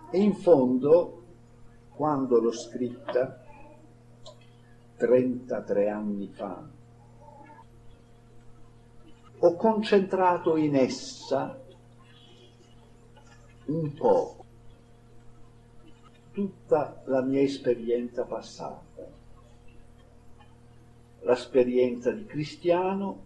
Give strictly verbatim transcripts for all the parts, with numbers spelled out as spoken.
E in fondo, quando l'ho scritta, trentatré anni fa, ho concentrato in essa un po' tutta la mia esperienza passata, l'esperienza di cristiano,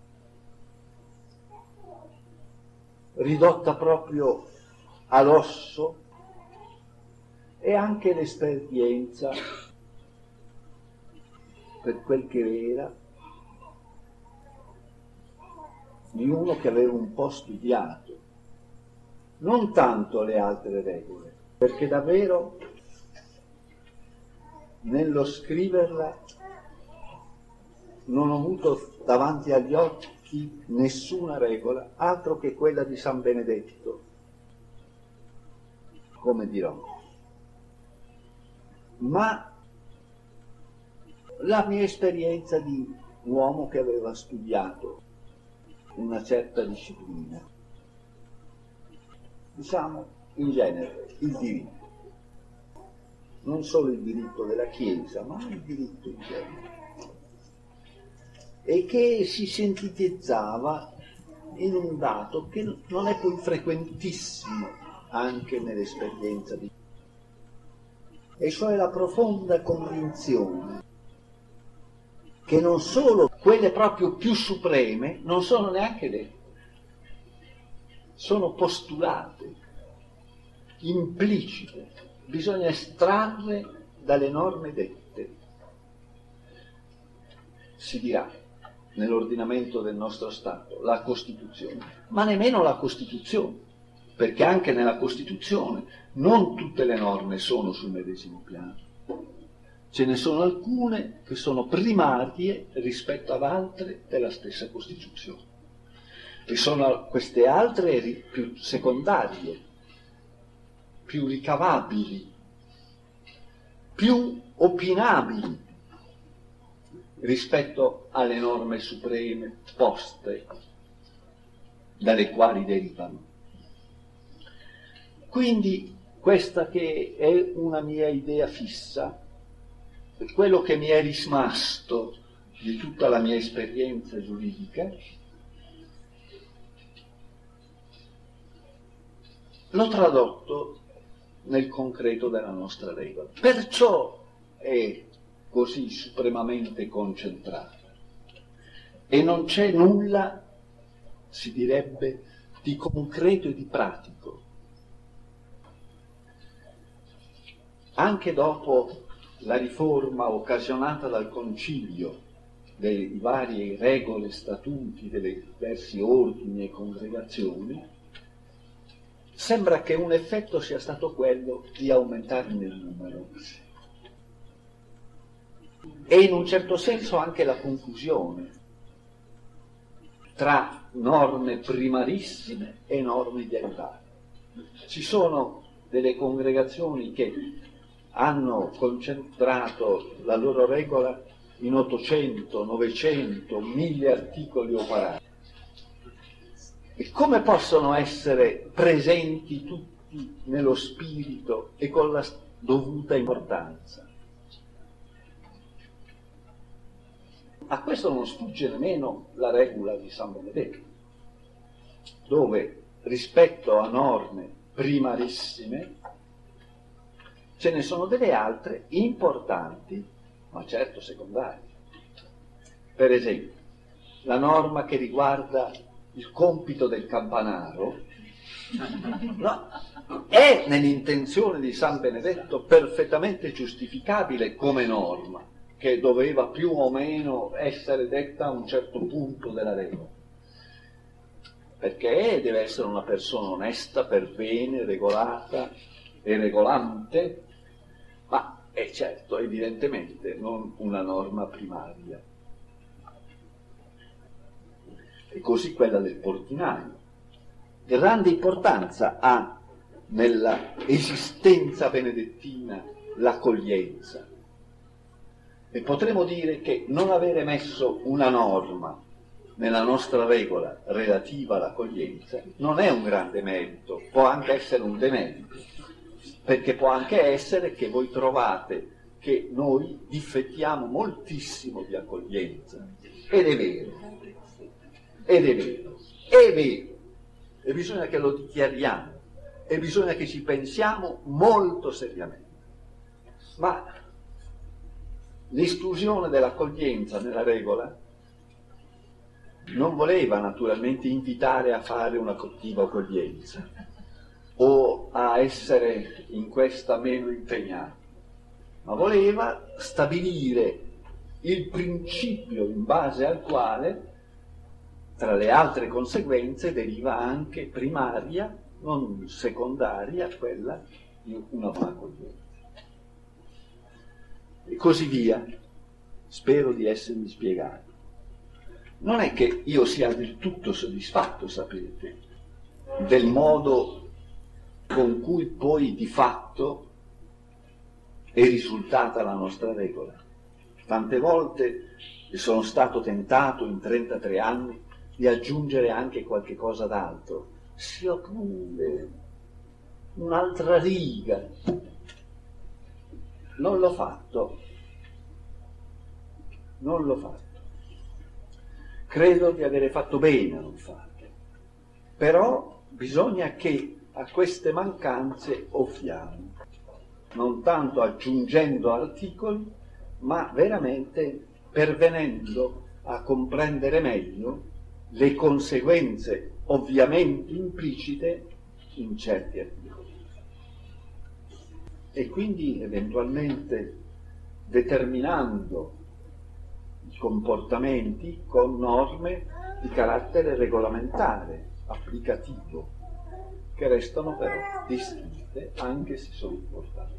ridotta proprio all'osso, e anche l'esperienza, per quel che era, di uno che aveva un po' studiato, non tanto le altre regole, perché davvero nello scriverla non ho avuto davanti agli occhi nessuna regola, altro che quella di San Benedetto, come dirò. Ma la mia esperienza di uomo che aveva studiato una certa disciplina, diciamo in genere il diritto, non solo il diritto della Chiesa, ma il diritto in genere, e che si sintetizzava in un dato che non è poi frequentissimo anche nell'esperienza di, e cioè la profonda convinzione che non solo quelle proprio più supreme non sono neanche dette, sono postulate, implicite, bisogna estrarre dalle norme dette. Si dirà nell'ordinamento del nostro Stato la Costituzione, ma nemmeno la Costituzione, perché anche nella Costituzione non tutte le norme sono sul medesimo piano. Ce ne sono alcune che sono primarie rispetto ad altre della stessa Costituzione, e sono queste altre più secondarie, più ricavabili, più opinabili rispetto alle norme supreme poste dalle quali derivano. Quindi questa che è una mia idea fissa, quello che mi è rimasto di tutta la mia esperienza giuridica, l'ho tradotto nel concreto della nostra regola. Perciò è così supremamente concentrata e non c'è nulla, si direbbe, di concreto e di pratico. Anche dopo la riforma occasionata dal concilio delle varie regole, statuti delle diversi ordini e congregazioni, sembra che un effetto sia stato quello di aumentare nel numero e in un certo senso anche la confusione tra norme primarissime e norme derivate. Ci sono delle congregazioni che hanno concentrato la loro regola in ottocento, novecento, mille articoli o quaranta. E come possono essere presenti tutti nello spirito e con la dovuta importanza? A questo non sfugge nemmeno la regola di San Benedetto, dove rispetto a norme primarissime ce ne sono delle altre importanti, ma certo secondarie. Per esempio, la norma che riguarda il compito del campanaro, no, è nell'intenzione di San Benedetto perfettamente giustificabile come norma, che doveva più o meno essere detta a un certo punto della regola, perché deve essere una persona onesta, per bene, regolata e regolante, ma è certo, evidentemente, non una norma primaria. E così quella del portinaio. Grande importanza ha nella esistenza benedettina l'accoglienza. E potremmo dire che non avere messo una norma nella nostra regola relativa all'accoglienza non è un grande merito, può anche essere un demerito. perché può anche essere che voi trovate che noi difettiamo moltissimo di accoglienza, ed è vero, ed è vero, è vero, e bisogna che lo dichiariamo, e bisogna che ci pensiamo molto seriamente. Ma l'esclusione dell'accoglienza nella regola non voleva naturalmente invitare a fare una cattiva accoglienza o a essere in questa meno impegnati, ma voleva stabilire il principio in base al quale, tra le altre conseguenze, deriva anche primaria, non secondaria, quella di una buona accoglienza. E così via. Spero di essermi spiegato. Non è che io sia del tutto soddisfatto, sapete, del modo con cui poi di fatto è risultata la nostra regola. Tante volte sono stato tentato in trentatré anni di aggiungere anche qualche cosa d'altro, sia pure un'altra riga. Non l'ho fatto, non l'ho fatto. Credo di avere fatto bene a non farlo, però bisogna che a queste mancanze ovviamo, non tanto aggiungendo articoli, ma veramente pervenendo a comprendere meglio le conseguenze ovviamente implicite in certi articoli. E quindi eventualmente determinando i comportamenti con norme di carattere regolamentare, applicativo, che restano però distinte anche se sono importanti.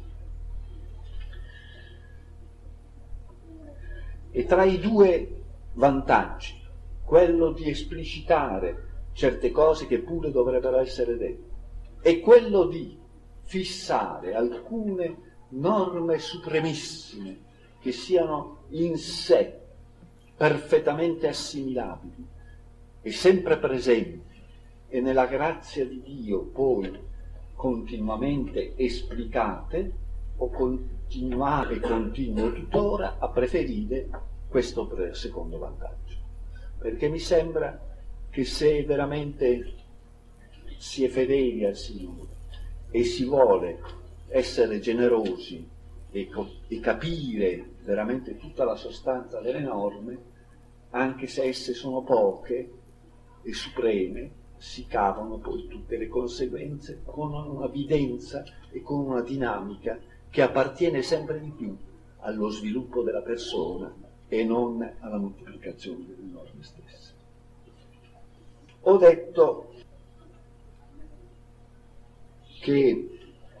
E tra i due vantaggi, quello di esplicitare certe cose che pure dovrebbero essere dette, e quello di fissare alcune norme supremissime che siano in sé perfettamente assimilabili e sempre presenti, e nella grazia di Dio poi continuamente esplicate, o continuare e continuo tuttora a preferire questo secondo vantaggio, perché mi sembra che se veramente si è fedeli al Signore e si vuole essere generosi e, e capire veramente tutta la sostanza delle norme, anche se esse sono poche e supreme, si cavano poi tutte le conseguenze con una evidenza e con una dinamica che appartiene sempre di più allo sviluppo della persona e non alla moltiplicazione delle norme stesse. Ho detto che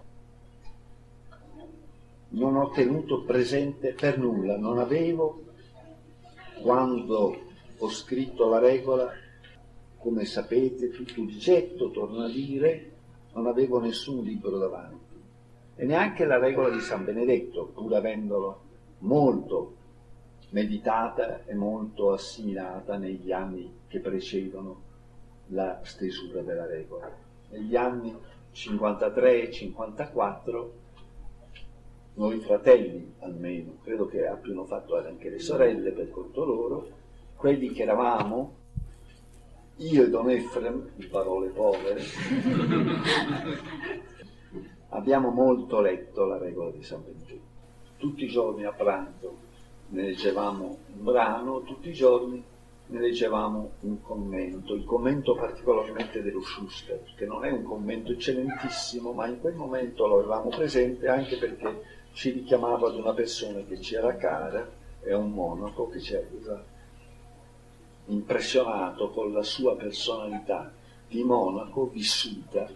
non ho tenuto presente per nulla, non avevo, quando ho scritto la regola, come sapete, tutto di getto, torno a dire, non avevo nessun libro davanti, e neanche la regola di San Benedetto, pur avendolo molto meditata e molto assimilata negli anni che precedono la stesura della regola. Negli anni cinquantatré e cinquantaquattro noi fratelli, almeno, credo che abbiano fatto anche le sorelle per conto loro, quelli che eravamo, io e Don Efrem, di parole povere, abbiamo molto letto la regola di San Benedetto. Tutti i giorni a pranzo ne leggevamo un brano, tutti i giorni ne leggevamo un commento, il commento particolarmente dello Schuster, che non è un commento eccellentissimo, ma in quel momento lo avevamo presente anche perché ci richiamava ad una persona che ci era cara, e a un monaco che ci aveva impressionato con la sua personalità di monaco vissuta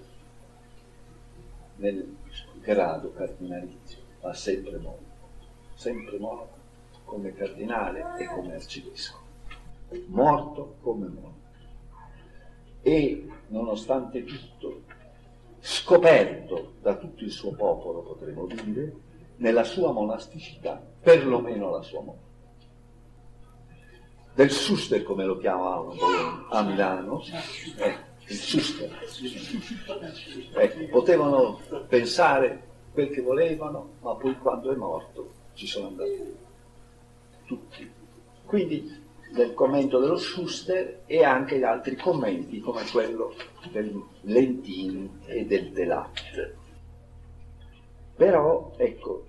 nel grado cardinalizio, ma sempre monaco, sempre monaco come cardinale e come arcivescovo, morto come monaco. E nonostante tutto scoperto da tutto il suo popolo, potremmo dire, nella sua monasticità, perlomeno la sua morte. Del Suster, come lo chiamavano a Milano, eh, il Suster. Eh, potevano pensare quel che volevano, ma poi quando è morto ci sono andati tutti. Quindi del commento dello Schuster e anche altri commenti come quello del Lentini e del Delat. Però, ecco,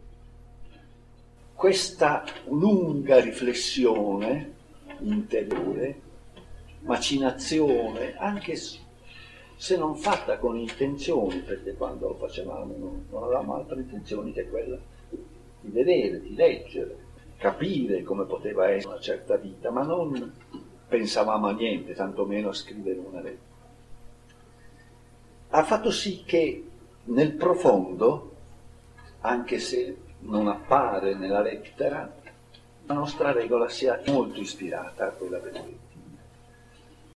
questa lunga riflessione interiore, macinazione, anche se non fatta con intenzioni, perché quando lo facevamo non, non avevamo altre intenzioni che quella di vedere, di leggere, capire come poteva essere una certa vita, ma non pensavamo a niente, tantomeno a scrivere una lettera. Ha fatto sì che nel profondo, anche se non appare nella lettera, la nostra regola sia molto ispirata a quella del